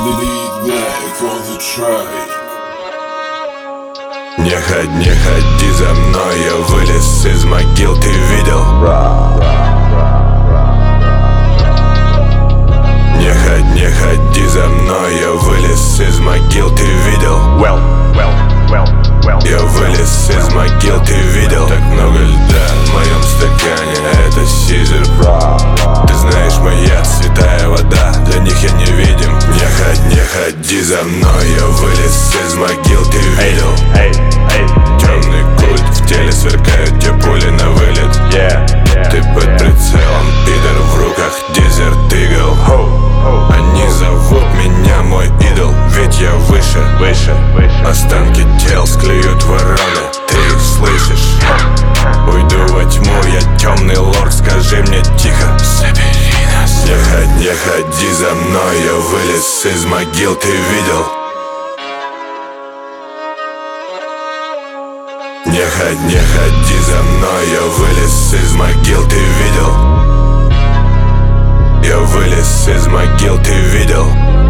Не ходи за мной, я вылез из могил, ты видел? Не ходи за мной, я вылез из могил, ты видел? Я вылез из могил, ты видел? Так много льда в моем стакане, это Сизер. Ты знаешь, моя святая вода, для них я невидим. Не ходи за мной, я вылез из могил, ты видел? Темный культ, в теле сверкают те пули на вылет. Ты под прицелом, пидор, в руках Desert Eagle. Они зовут меня мой идол, ведь я выше. Останки тел склеют вороны, ты их слышишь? Уйду во тьму, я темный лорд, скажи мне тихо, собери нас. Не ходи за мной, я вылез из могил, ты видел? Не ходи за мной, я вылез из могил, ты видел? Я вылез из могил, ты видел?